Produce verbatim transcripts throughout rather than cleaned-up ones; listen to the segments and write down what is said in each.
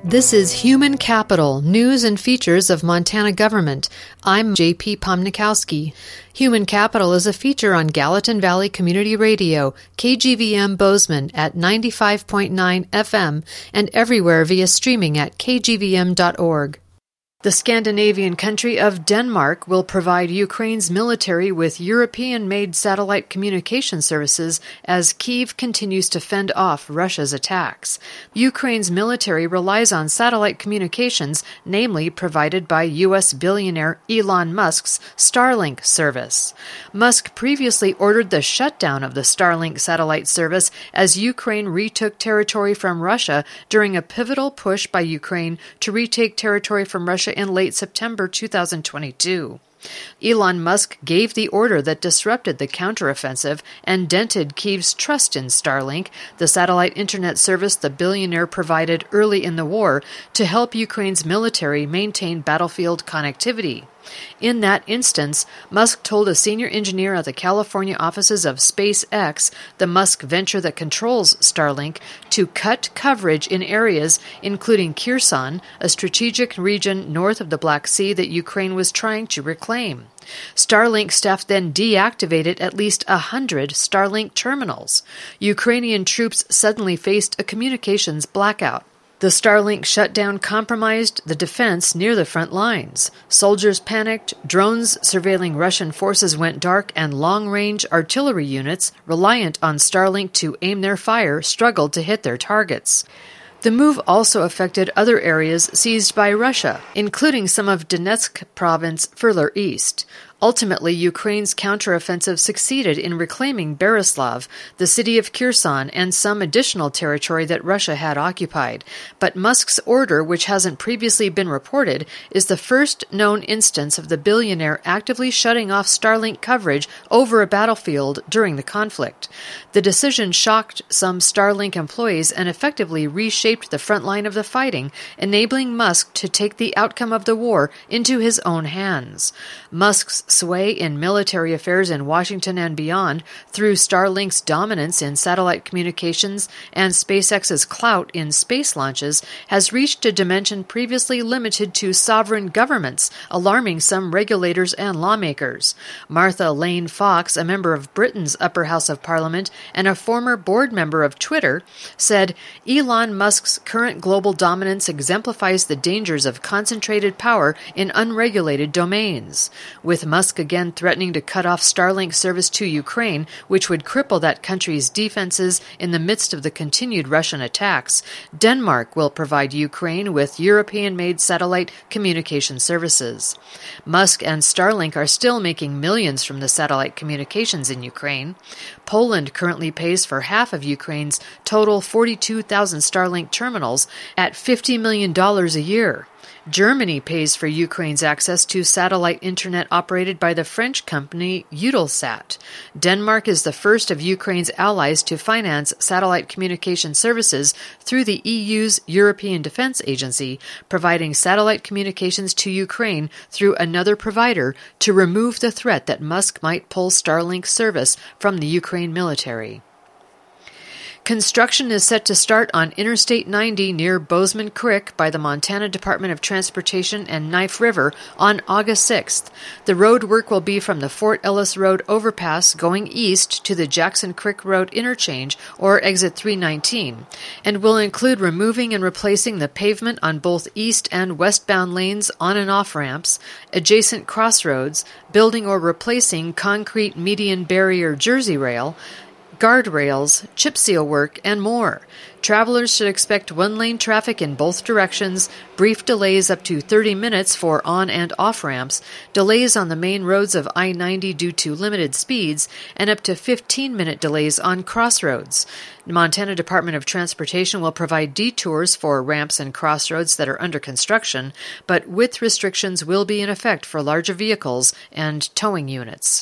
This is Human Capital, News and Features of Montana Government. I'm J P Pomnikowski. Human Capital is a feature on Gallatin Valley Community Radio, K G V M Bozeman at ninety-five point nine F M, and everywhere via streaming at k g v m dot org. The Scandinavian country of Denmark will provide Ukraine's military with European-made satellite communication services as Kyiv continues to fend off Russia's attacks. Ukraine's military relies on satellite communications, namely provided by U S billionaire Elon Musk's Starlink service. Musk previously ordered the shutdown of the Starlink satellite service as Ukraine retook territory from Russia during a pivotal push by Ukraine to retake territory from Russia in late September two thousand twenty-two. Elon Musk gave the order that disrupted the counteroffensive and dented Kyiv's trust in Starlink, the satellite internet service the billionaire provided early in the war to help Ukraine's military maintain battlefield connectivity. In that instance, Musk told a senior engineer at the California offices of SpaceX, the Musk venture that controls Starlink, to cut coverage in areas including Kherson, a strategic region north of the Black Sea that Ukraine was trying to reclaim. Starlink staff then deactivated at least a hundred Starlink terminals. Ukrainian troops suddenly faced a communications blackout. The Starlink shutdown compromised the defense near the front lines. Soldiers panicked, drones surveilling Russian forces went dark, and long-range artillery units, reliant on Starlink to aim their fire, struggled to hit their targets. The move also affected other areas seized by Russia, including some of Donetsk province further east. Ultimately, Ukraine's counteroffensive succeeded in reclaiming Berislav, the city of Kherson, and some additional territory that Russia had occupied. But Musk's order, which hasn't previously been reported, is the first known instance of the billionaire actively shutting off Starlink coverage over a battlefield during the conflict. The decision shocked some Starlink employees and effectively reshaped the front line of the fighting, enabling Musk to take the outcome of the war into his own hands. Musk's sway in military affairs in Washington and beyond, through Starlink's dominance in satellite communications and SpaceX's clout in space launches, has reached a dimension previously limited to sovereign governments, alarming some regulators and lawmakers. Martha Lane Fox, a member of Britain's upper house of Parliament and a former board member of Twitter, said, "Elon Musk's current global dominance exemplifies the dangers of concentrated power in unregulated domains." With Musk again threatening to cut off Starlink service to Ukraine, which would cripple that country's defenses in the midst of the continued Russian attacks, Denmark will provide Ukraine with European-made satellite communication services. Musk and Starlink are still making millions from the satellite communications in Ukraine. Poland currently pays for half of Ukraine's total forty-two thousand Starlink terminals at fifty million dollars a year. Germany pays for Ukraine's access to satellite internet operated by the French company Eutelsat. Denmark is the first of Ukraine's allies to finance satellite communication services through the E U's European Defence Agency, providing satellite communications to Ukraine through another provider to remove the threat that Musk might pull Starlink service from the Ukraine military. Construction is set to start on Interstate ninety near Bozeman Creek by the Montana Department of Transportation and Knife River on August sixth. The road work will be from the Fort Ellis Road overpass going east to the Jackson Creek Road interchange, or exit three nineteen, and will include removing and replacing the pavement on both east and westbound lanes on and off ramps, adjacent crossroads, building or replacing concrete median barrier jersey rail, guardrails, chip seal work, and more. Travelers should expect one-lane traffic in both directions, brief delays up to thirty minutes for on- and off-ramps, delays on the main roads of I ninety due to limited speeds, and up to fifteen-minute delays on crossroads. The Montana Department of Transportation will provide detours for ramps and crossroads that are under construction, but width restrictions will be in effect for larger vehicles and towing units.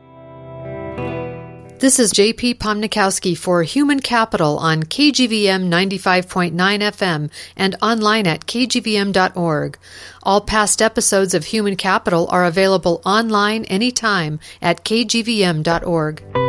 This is J P Pomnikowski for Human Capital on K G V M ninety-five point nine F M and online at k g v m dot org. All past episodes of Human Capital are available online anytime at k g v m dot org.